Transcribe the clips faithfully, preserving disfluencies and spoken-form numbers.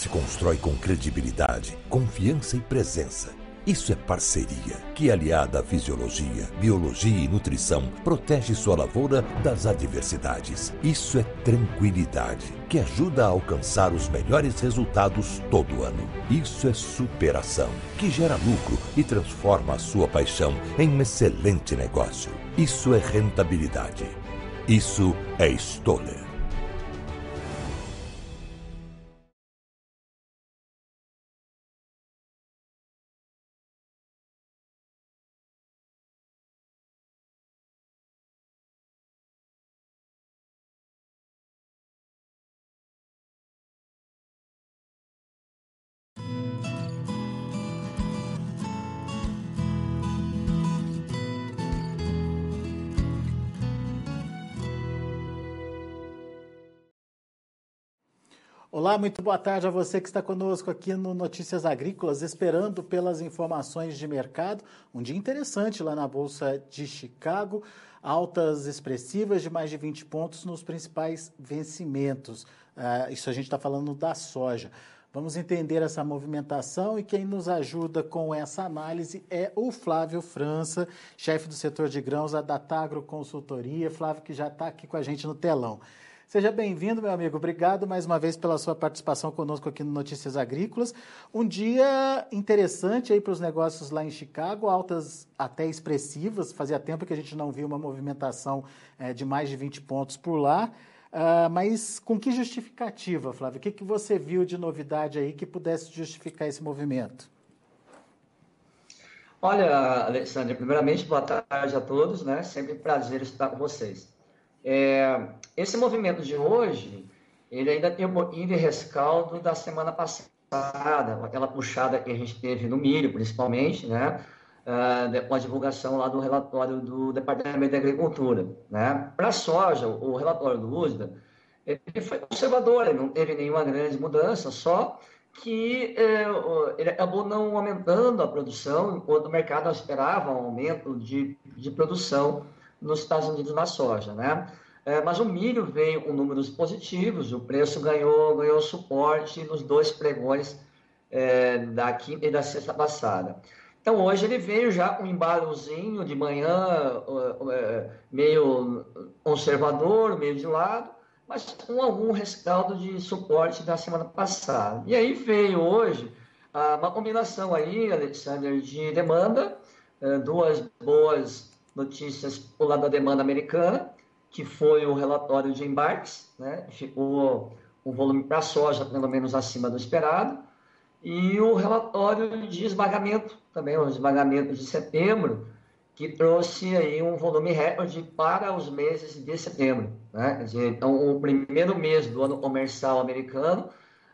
se constrói com credibilidade, confiança e presença. Isso é parceria, que aliada à fisiologia, biologia e nutrição, protege sua lavoura das adversidades. Isso é tranquilidade, que ajuda a alcançar os melhores resultados todo ano. Isso é superação, que gera lucro e transforma a sua paixão em um excelente negócio. Isso é rentabilidade. Isso é Stoller. Olá, muito boa tarde a você que está conosco aqui no Notícias Agrícolas, esperando pelas informações de mercado. Um dia interessante lá na Bolsa de Chicago, altas expressivas de mais de vinte pontos nos principais vencimentos. Uh, isso a gente está falando da soja. Vamos entender essa movimentação e quem nos ajuda com essa análise é o Flávio França, chefe do setor de grãos da Datagro Consultoria. Flávio, que já está aqui com a gente no telão. Seja bem-vindo, meu amigo. Obrigado mais uma vez pela sua participação conosco aqui no Notícias Agrícolas. Um dia interessante aí para os negócios lá em Chicago, altas até expressivas. Fazia tempo que a gente não via uma movimentação é, de mais de vinte pontos por lá. Uh, mas com que justificativa, Flávio? O que, que você viu de novidade aí que pudesse justificar esse movimento? Olha, Alexandre, primeiramente, boa tarde a todos, né? Sempre um prazer estar com vocês. É, esse movimento de hoje, ele ainda tem um pouquinho de rescaldo da semana passada, aquela puxada que a gente teve no milho, principalmente, né? Uh, com a divulgação lá do relatório do Departamento de Agricultura, né? Para a soja, o relatório do U S D A, ele foi conservador, ele não teve nenhuma grande mudança, só que eh, ele acabou não aumentando a produção, enquanto o mercado esperava um aumento de, de produção nos Estados Unidos na soja, né? É, mas o milho veio com números positivos, o preço ganhou, ganhou suporte nos dois pregões é, da quinta e da sexta passada. Então hoje ele veio já com um embalozinho de manhã, é, meio conservador, meio de lado, mas com algum rescaldo de suporte da semana passada. E aí veio hoje uma combinação aí, Alexander, de demanda, duas boas notícias por lado da demanda americana, que foi o relatório de embarques, né? Ficou um volume para a soja pelo menos acima do esperado, e o relatório de esmagamento, também o esmagamento de setembro, que trouxe aí um volume recorde para os meses de setembro, né? Quer dizer, então, o primeiro mês do ano comercial americano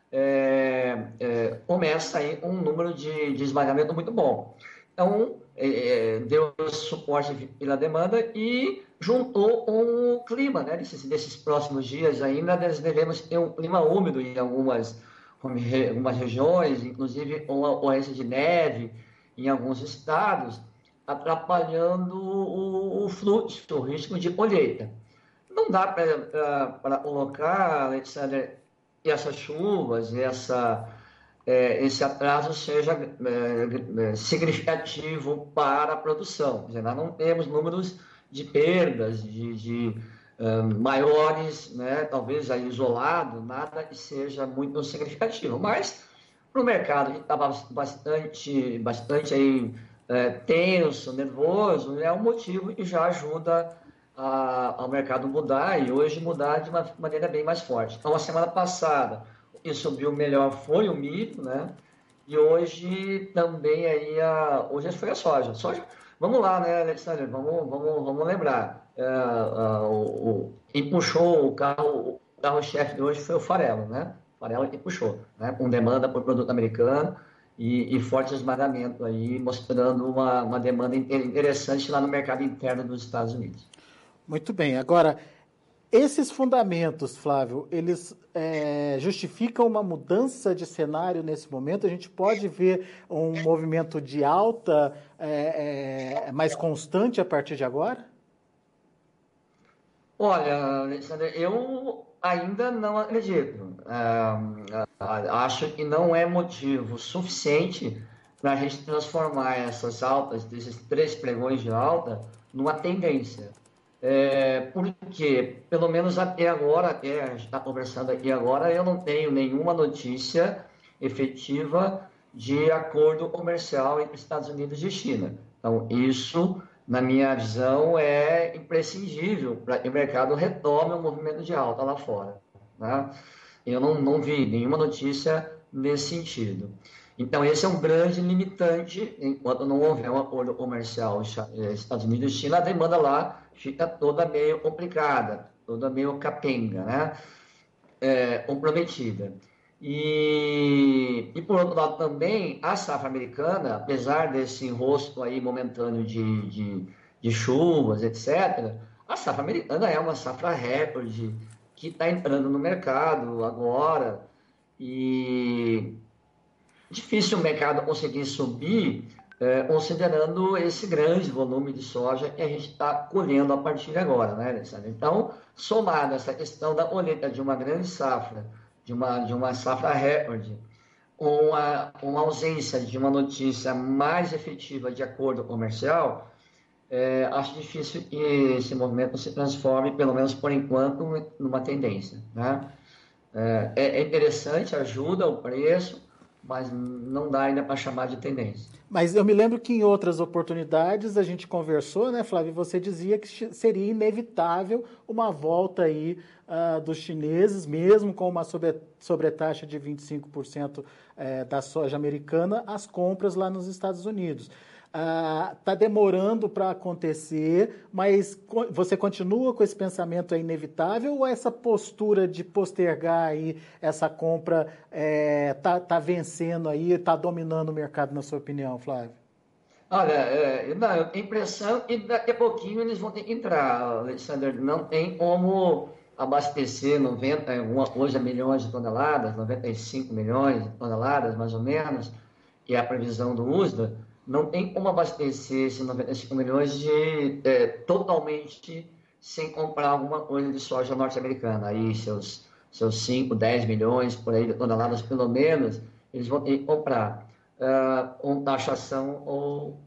é, é, começa aí um número de, de esmagamento muito bom. Então, é, deu suporte pela demanda e juntou com o clima, né? Nesses, nesses próximos dias ainda devemos ter um clima úmido em algumas, algumas regiões, inclusive uma ocorrência de neve em alguns estados, atrapalhando o, o fluxo, o ritmo de colheita. Não dá para colocar, Alexander, essas chuvas, essa... É, esse atraso seja é, significativo para a produção. Quer dizer, nós não temos números de perdas, de, de uh, maiores, né, talvez aí isolado, nada que seja muito significativo. Mas, para o mercado que estava bastante, bastante aí, é, tenso, nervoso, é um motivo que já ajuda a, ao mercado mudar e hoje mudar de uma maneira bem mais forte. Então, a semana passada, quem subiu melhor foi o milho, né? E hoje também aí a... hoje foi a soja. Soja, vamos lá, né, Alexandre? Vamos, vamos, vamos lembrar. É, a, o, o, quem puxou o carro, o carro-chefe de hoje foi o farelo, né? O farelo que puxou, né? Com demanda por produto americano e, e forte esmagamento aí, mostrando uma, uma demanda interessante lá no mercado interno dos Estados Unidos. Muito bem. Agora, esses fundamentos, Flávio, eles é, justificam uma mudança de cenário nesse momento? A gente pode ver um movimento de alta é, é, mais constante a partir de agora? Olha, Alexandre, eu ainda não acredito. Ah, ah, acho que não é motivo suficiente para a gente transformar essas altas, desses três pregões de alta, numa tendência. É, porque, pelo menos até agora, até a gente está conversando aqui agora, eu não tenho nenhuma notícia efetiva de acordo comercial entre Estados Unidos e China. Então, isso, na minha visão, é imprescindível para que o mercado retome o movimento de alta lá fora, né? Eu não, não vi nenhuma notícia nesse sentido. Então, esse é um grande limitante. Enquanto não houver um acordo comercial Estados Unidos e China, a demanda lá fica toda meio complicada, toda meio capenga, né? É, comprometida. E, e, por outro lado, também, a safra americana, apesar desse enrosco aí momentâneo de, de, de chuvas, etcétera, a safra americana é uma safra recorde que está entrando no mercado agora e difícil o mercado conseguir subir, é, considerando esse grande volume de soja que a gente está colhendo a partir de agora, né, Alexandre? Então, somado essa questão da colheita de uma grande safra, de uma, de uma safra recorde, com a, com a ausência de uma notícia mais efetiva de acordo comercial, é, acho difícil que esse movimento se transforme, pelo menos por enquanto, numa tendência, né? É, é interessante, ajuda o preço, mas não dá ainda para chamar de tendência. Mas eu me lembro que em outras oportunidades a gente conversou, né, Flávio? Você dizia que seria inevitável uma volta aí uh, dos chineses, mesmo com uma sobre, sobretaxa de vinte e cinco por cento eh, da soja americana, às compras lá nos Estados Unidos. Está uh, demorando para acontecer, mas co- você continua com esse pensamento é inevitável ou essa postura de postergar aí essa compra está é, tá vencendo aí, está dominando o mercado, na sua opinião, Flávio? Olha, é, não, eu tenho a impressão que daqui a pouquinho eles vão ter que entrar, Alexander. Não tem como abastecer noventa, alguma coisa, milhões de toneladas, noventa e cinco milhões de toneladas, mais ou menos, que é a previsão do U S D A. Não tem como abastecer esses noventa e cinco milhões de, é, totalmente sem comprar alguma coisa de soja norte-americana. Aí seus, seus cinco, dez milhões por aí de toneladas, pelo menos, eles vão ter que comprar uh, com taxação ou,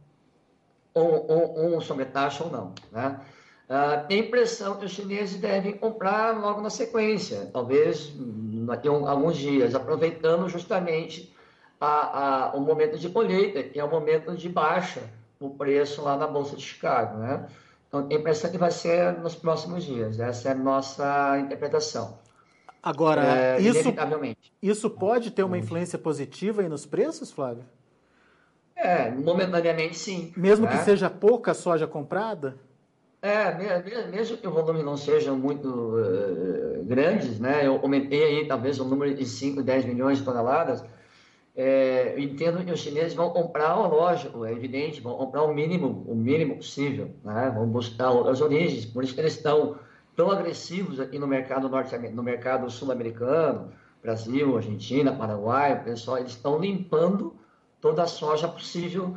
ou, ou, ou sobre taxa ou não, né? Uh, tem impressão que os chineses devem comprar logo na sequência, talvez daqui a alguns dias, aproveitando justamente A, a, o momento de colheita, que é o momento de baixa no preço lá na Bolsa de Chicago, né? Então, tem a impressão que vai ser nos próximos dias. Essa é a nossa interpretação. Agora, é, isso, inevitavelmente. isso pode ter uma influência positiva aí nos preços, Flávio? É, momentaneamente sim. Mesmo né? que seja pouca a soja comprada? É, mesmo que o volume não seja muito uh, grandes, né? Eu aumentei aí talvez o número de cinco, dez milhões de toneladas. É, eu entendo que os chineses vão comprar, lógico, é evidente, vão comprar o mínimo, o mínimo possível, né? Vão buscar outras origens, por isso que eles estão tão agressivos aqui no mercado norte, no mercado sul-americano, Brasil, Argentina, Paraguai, o pessoal, eles estão limpando toda a soja possível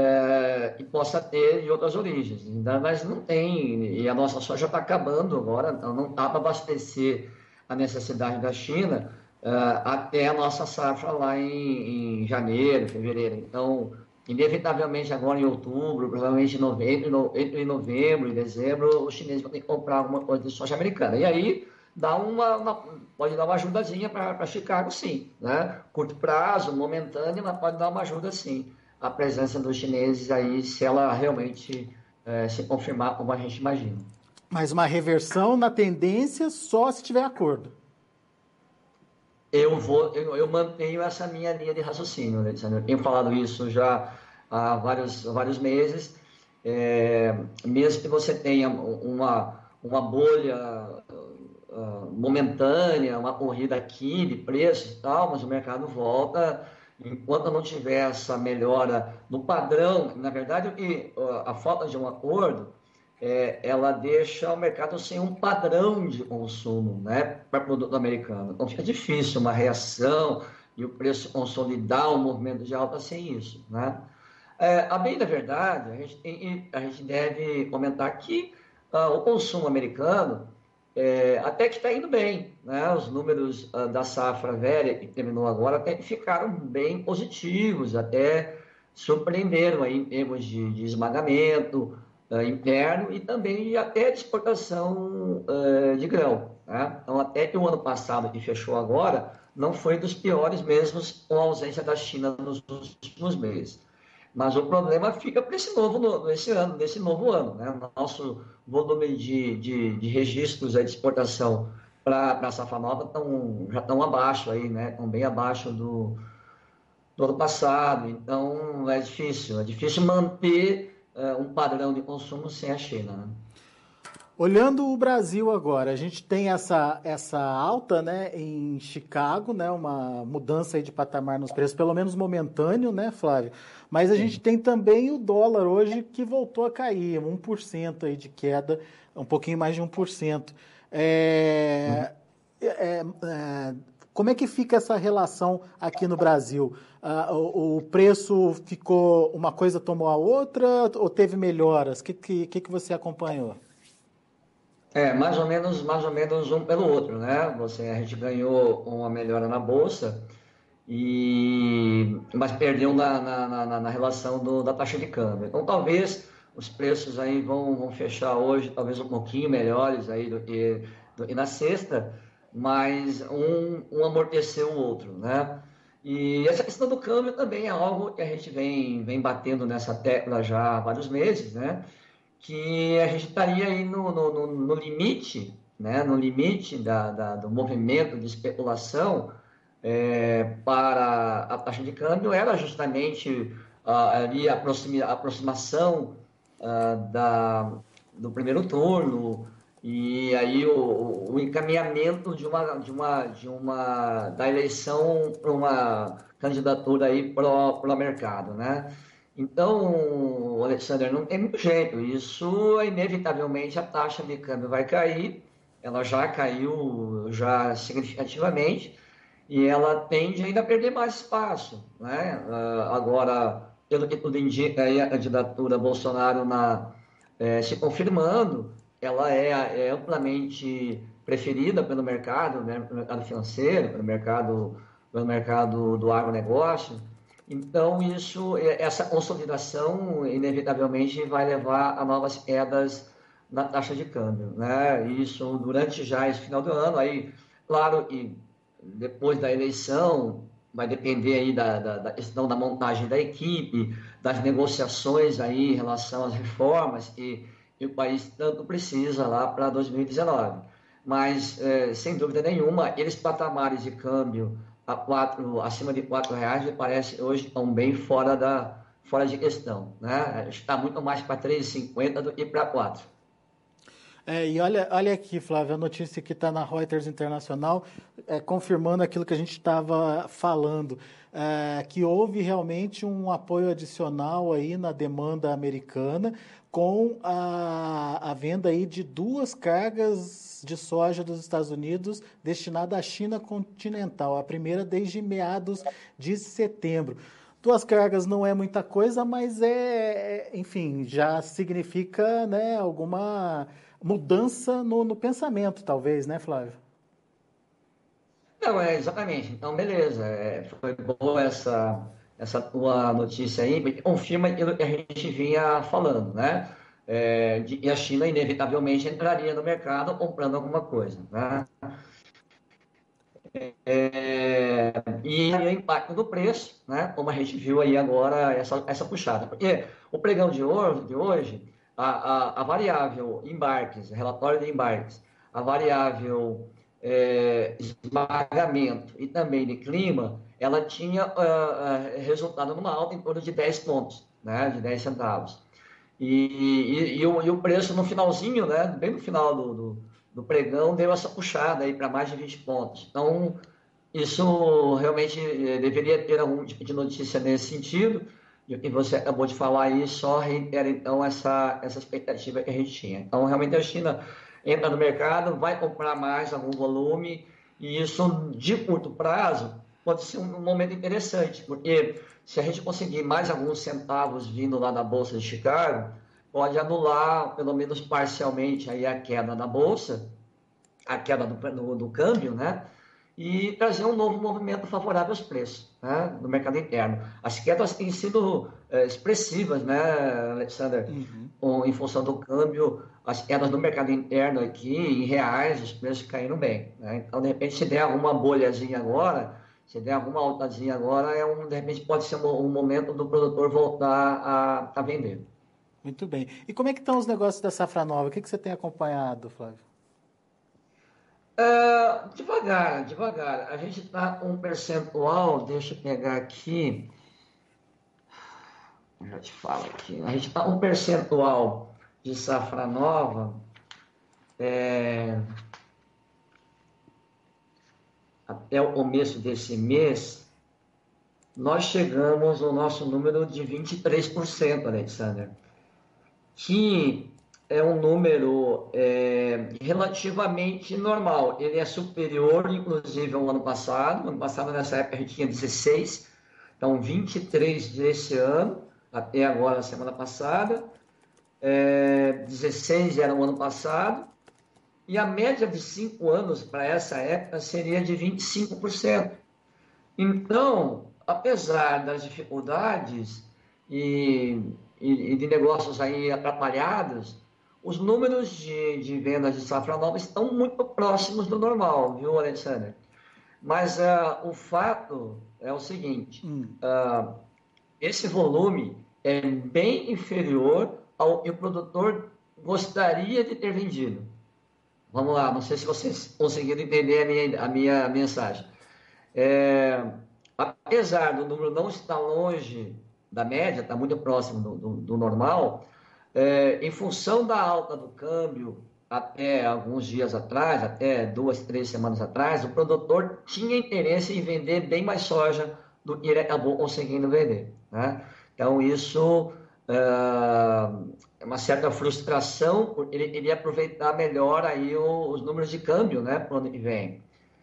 é, que possa ter de outras origens. Ainda, mas não tem, e a nossa soja está acabando agora, então não dá para abastecer a necessidade da China. Uh, até a nossa safra lá em, em janeiro, fevereiro. Então, inevitavelmente agora em outubro, provavelmente em novembro, no, entre novembro e dezembro, os chineses vão ter que comprar alguma coisa de soja americana. E aí dá uma, uma pode dar uma ajudazinha para Chicago, sim. Né? Curto prazo, momentâneo, mas pode dar uma ajuda, sim. A presença dos chineses aí, se ela realmente eh, se confirmar como a gente imagina. Mas uma reversão na tendência só se tiver acordo. Eu, vou, eu, eu mantenho essa minha linha de raciocínio, Alexandre. Eu tenho falado isso já há vários, vários meses. É, mesmo que você tenha uma, uma bolha uh, momentânea, uma corrida aqui de preços e tal, mas o mercado volta. Enquanto não tiver essa melhora no padrão, na verdade, a falta de um acordo, É, ela deixa o mercado sem um padrão de consumo, né, para produto americano. Então fica difícil uma reação e o preço consolidar um movimento de alta sem isso, né? É, a bem da verdade, a gente, tem, a gente deve comentar que uh, o consumo americano é, até que está indo bem, né? Os números uh, da safra velha, que terminou agora, até que ficaram bem positivos, até surpreenderam aí em termos de, de esmagamento uh, interno e também até de exportação uh, de grão, né? Então, até que o ano passado, que fechou agora, não foi dos piores mesmo com a ausência da China nos últimos meses. Mas o problema fica para esse novo, esse ano, nesse novo ano, né? Nosso volume de, de, de registros aí de exportação para a safra nova tão, já estão abaixo aí, né? Estão bem abaixo do, do ano passado. Então é difícil, é difícil manter uh, um padrão de consumo sem a China, né? Olhando o Brasil agora, a gente tem essa, essa alta, né, em Chicago, né, uma mudança aí de patamar nos preços, pelo menos momentâneo, né, Flávio? Mas a Sim. gente tem também o dólar hoje que voltou a cair, um por cento aí de queda, um pouquinho mais de um por cento. É, uhum. é, é, como é que fica essa relação aqui no Brasil? Ah, o, o preço ficou, uma coisa tomou a outra ou teve melhoras? O que, que, que você acompanhou? É, mais ou menos, mais ou menos um pelo outro, né? Você, a gente ganhou uma melhora na bolsa, e, mas perdeu na, na, na, na relação do, da taxa de câmbio. Então, talvez os preços aí vão, vão fechar hoje, talvez um pouquinho melhores aí do que, do que na sexta, mas um, um amorteceu o outro, né? E essa questão do câmbio também é algo que a gente vem, vem batendo nessa tecla já há vários meses, né? Que a gente estaria aí no, no, no limite, né, no limite da, da, do movimento de especulação é, para a taxa de câmbio, era justamente ah, ali a, aproxima, a aproximação ah, da, do primeiro turno, e aí o, o encaminhamento de uma, de uma, de uma, da eleição para uma candidatura aí para o mercado, né? Então, Alexander, não tem muito jeito. Isso, inevitavelmente, a taxa de câmbio vai cair. Ela já caiu já significativamente e ela tende ainda a perder mais espaço, né? Uh, agora, pelo que tudo indica, aí a candidatura Bolsonaro na, eh, se confirmando, ela é, é amplamente preferida pelo mercado, né? Pelo mercado financeiro, pelo mercado, pelo mercado do agronegócio. Então, isso, essa consolidação, inevitavelmente, vai levar a novas quedas na taxa de câmbio, né? Isso durante já esse final do ano, aí, claro que depois da eleição, vai depender aí da, da, da questão da montagem da equipe, das negociações aí em relação às reformas que, que o país tanto precisa lá para dois mil e dezenove. Mas, é, sem dúvida nenhuma, aqueles patamares de câmbio a quatro, acima de quatro reais, me parece hoje estão bem fora, da, fora de questão, né? Está muito mais para três e cinquenta do que para quatro. É, e olha, olha aqui, Flávio, a notícia que está na Reuters Internacional, é, confirmando aquilo que a gente estava falando, é, que houve realmente um apoio adicional aí na demanda americana com a, a venda aí de duas cargas de soja dos Estados Unidos destinada à China continental, a primeira desde meados de setembro. Duas cargas não é muita coisa, mas é, enfim, já significa, né, alguma mudança no, no pensamento, talvez, né, Flávio? Não, é exatamente. Então, beleza. É, foi boa essa, essa tua notícia aí, porque confirma aquilo que a gente vinha falando, né? É, de, e a China, inevitavelmente, entraria no mercado comprando alguma coisa, né? É, e o impacto do preço, né? Como a gente viu aí agora, essa, essa puxada. Porque o pregão de hoje, de hoje a, a, a variável embarques, relatório de embarques, a variável é, esmagamento e também de clima, ela tinha uh, uh, resultado numa alta em torno de dez pontos, né? De dez centavos. E, e, e, o, e o preço no finalzinho, né? Bem no final do, do, do pregão, deu essa puxada aí para mais de vinte pontos. Então, isso realmente deveria ter algum tipo de notícia nesse sentido. E o que você acabou de falar aí só reitera, então, essa, essa expectativa que a gente tinha. Então, realmente, a China entra no mercado, vai comprar mais algum volume, e isso, de curto prazo, pode ser um momento interessante, porque se a gente conseguir mais alguns centavos vindo lá da Bolsa de Chicago, pode anular, pelo menos parcialmente, aí a queda na Bolsa, a queda do, do, do câmbio, né? E trazer um novo movimento favorável aos preços, né, no mercado interno. As quedas têm sido é, expressivas, né, Alexander? Uhum. Em função do câmbio, as quedas no mercado interno aqui, em reais, os preços caíram bem, né? Então, de repente, se der alguma bolhazinha agora, se der alguma altazinha agora, é um, de repente pode ser um, um momento do produtor voltar a, a vender. Muito bem. E como é que estão os negócios da safra nova? O que, que você tem acompanhado, Flávio? Uh, devagar, devagar. A gente está com um percentual, deixa eu pegar aqui, eu já te falo aqui, a gente está com um percentual de safra nova, é, até o começo desse mês, nós chegamos ao nosso número de vinte e três por cento, Alexander, que é um número é, relativamente normal. Ele é superior, inclusive, ao ano passado. No ano passado, nessa época, a gente tinha dezesseis. Então, vinte e três desse ano, até agora, semana passada. É, dezesseis era o ano passado. E a média de cinco anos para essa época seria de vinte e cinco por cento. Então, apesar das dificuldades e, e, e de negócios aí atrapalhados, os números de, de vendas de safra nova estão muito próximos do normal, viu, Alexander? Mas uh, o fato é o seguinte, hum. uh, esse volume é bem inferior ao que o produtor gostaria de ter vendido. Vamos lá, não sei se vocês conseguiram entender a minha, a minha mensagem. É, apesar do número não estar longe da média, está muito próximo do, do, do normal, É, em função da alta do câmbio, até alguns dias atrás, até duas, três semanas atrás, o produtor tinha interesse em vender bem mais soja do que ele acabou conseguindo vender, né? Então, isso é uma certa frustração, porque ele queria aproveitar melhor aí os números de câmbio, né, para o ano que vem.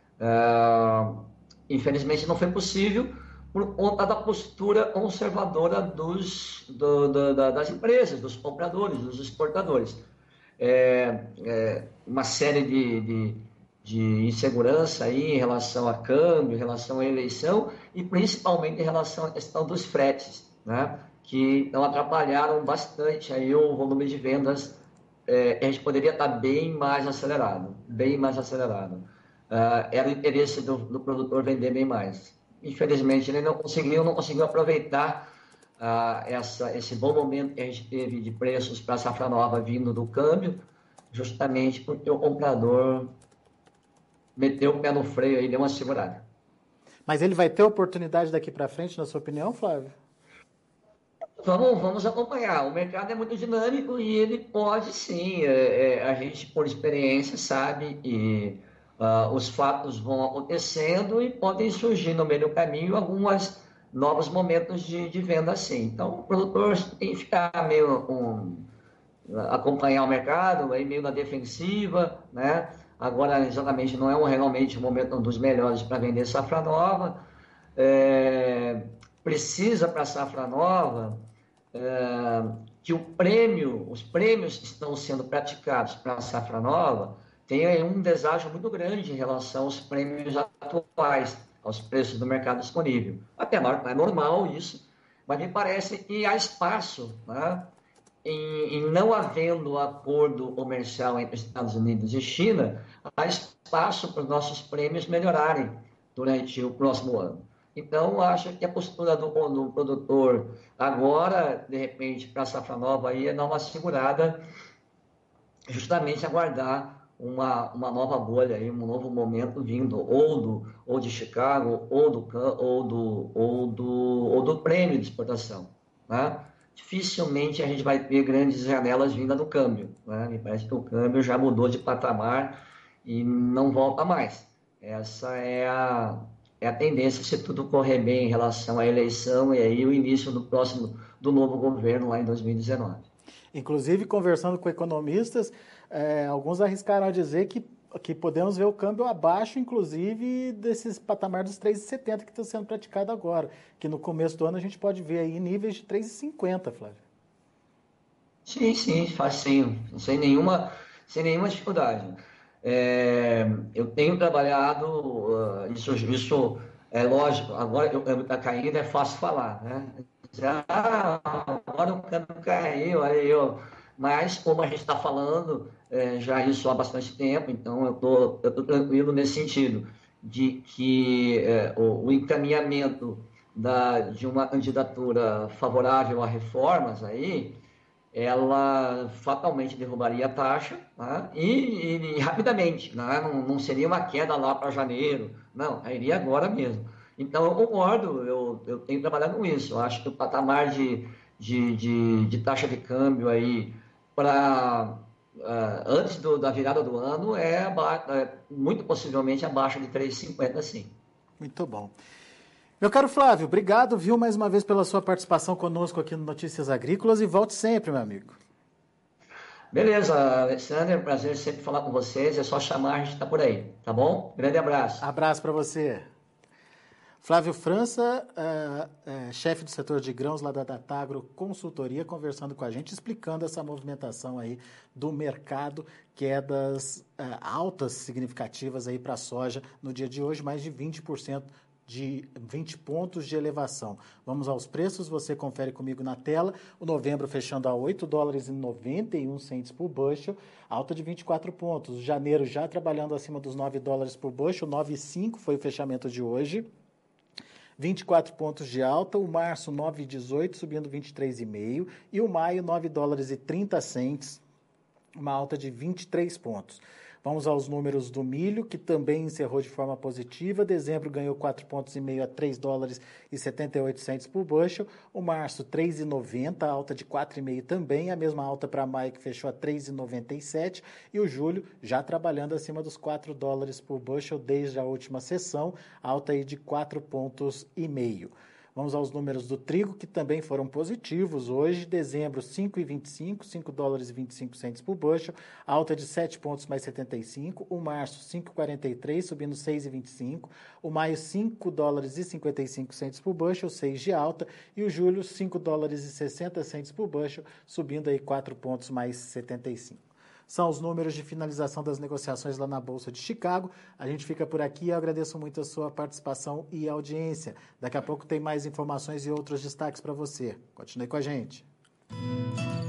É, infelizmente, não foi possível, por conta da postura conservadora dos, do, do, das empresas, dos compradores, dos exportadores. É, é, uma série de, de, de insegurança aí em relação a câmbio, em relação à eleição e principalmente em relação à questão dos fretes, né, que não atrapalharam bastante aí o volume de vendas. É, a gente poderia estar bem mais acelerado, bem mais acelerado. Uh, era o interesse do, do produtor vender bem mais. Infelizmente, ele não conseguiu, não conseguiu aproveitar uh, essa, esse bom momento que a gente teve de preços para a safra nova vindo do câmbio, justamente porque o comprador meteu o pé no freio e deu uma segurada. Mas ele vai ter oportunidade daqui para frente, na sua opinião, Flávio? Vamos, vamos acompanhar. O mercado é muito dinâmico e ele pode sim. É, é, a gente, por experiência, sabe e Uh, os fatos vão acontecendo e podem surgir no meio do caminho alguns novos momentos de, de venda assim. Então, o produtor tem que ficar meio um, acompanhar o mercado, aí meio na defensiva, né? Agora, exatamente, não é um, realmente um momento um dos melhores para vender safra nova. É, precisa para a safra nova é, que o prêmio, os prêmios que estão sendo praticados para a safra nova tem um deságio muito grande em relação aos prêmios atuais, aos preços do mercado disponível. Até é normal isso, mas me parece que há espaço, né, em, em não havendo acordo comercial entre Estados Unidos e China, há espaço para os nossos prêmios melhorarem durante o próximo ano. Então, acho que a postura do, do produtor agora, de repente, para a safra nova, aí, é dar uma segurada, justamente aguardar Uma, uma nova bolha, aí, um novo momento vindo ou, do, ou de Chicago, ou do, ou, do, ou, do, ou do prêmio de exportação, né? Dificilmente a gente vai ter grandes janelas vindas do câmbio, né? Me parece que o câmbio já mudou de patamar e não volta mais. Essa é a, é a tendência, se tudo correr bem em relação à eleição e aí o início do próximo, do novo governo lá em dois mil e dezenove. Inclusive, conversando com economistas, é, alguns arriscaram a dizer que, que podemos ver o câmbio abaixo, inclusive, desses patamares dos três reais e setenta centavos que estão sendo praticado agora, que no começo do ano a gente pode ver aí níveis de três reais e cinquenta centavos, Flávio. Sim, sim, facinho, sem nenhuma, sem nenhuma dificuldade. É, eu tenho trabalhado, uh, isso, isso é lógico, agora o câmbio está caindo, é fácil falar, né? Já, agora o câmbio caiu, aí eu, mas como a gente está falando é, já isso há bastante tempo, então eu tô, eu tô tranquilo nesse sentido, de que é, o, o encaminhamento da, de uma candidatura favorável a reformas aí, ela fatalmente derrubaria a taxa, né? e, e, e rapidamente, né? não, não seria uma queda lá para janeiro, não, iria agora mesmo. Então eu concordo, eu, eu tenho trabalhado com isso, eu acho que o patamar de, de, de, de taxa de câmbio aí para uh, antes do, da virada do ano é, é muito possivelmente abaixo de três vírgula cinquenta, sim. Muito bom. Meu caro Flávio, obrigado, viu, mais uma vez pela sua participação conosco aqui no Notícias Agrícolas e volte sempre, meu amigo. Beleza, Alexandre, é um prazer sempre falar com vocês, é só chamar, a gente está por aí, tá bom? Grande abraço. Abraço para você. Flávio França, uh, uh, chefe do setor de grãos lá da Datagro Consultoria, conversando com a gente, explicando essa movimentação aí do mercado, quedas uh, altas significativas aí para a soja no dia de hoje, mais de vinte por cento de vinte pontos de elevação. Vamos aos preços, você confere comigo na tela. O novembro fechando a oito dólares e noventa e um centos por bushel, alta de vinte e quatro pontos. O janeiro já trabalhando acima dos nove dólares por bushel, nove vírgula cinco foi o fechamento de hoje. vinte e quatro pontos de alta, o março nove vírgula dezoito, subindo vinte e três vírgula cinco, e o maio nove dólares e trinta centos, uma alta de vinte e três pontos. Vamos aos números do milho, que também encerrou de forma positiva. Dezembro ganhou quatro vírgula cinco pontos a três dólares e setenta e oito centos por bushel. O março três vírgula noventa, alta de quatro vírgula cinco também, a mesma alta para maio, que fechou a três vírgula noventa e sete. E o julho já trabalhando acima dos quatro dólares por bushel desde a última sessão, alta aí de quatro vírgula cinco. Vamos aos números do trigo, que também foram positivos. Hoje, dezembro, cinco vírgula vinte e cinco, cinco dólares e vinte e cinco centos por bushel, alta de sete pontos mais setenta e cinco. O março, cinco vírgula quarenta e três, subindo seis vírgula vinte e cinco. O maio, cinco dólares e cinquenta e cinco centos por bushel, seis de alta. E o julho, cinco dólares e sessenta centos por bushel, subindo aí quatro pontos mais setenta e cinco. São os números de finalização das negociações lá na Bolsa de Chicago. A gente fica por aqui. Eu agradeço muito a sua participação e audiência. Daqui a pouco tem mais informações e outros destaques para você. Continue com a gente.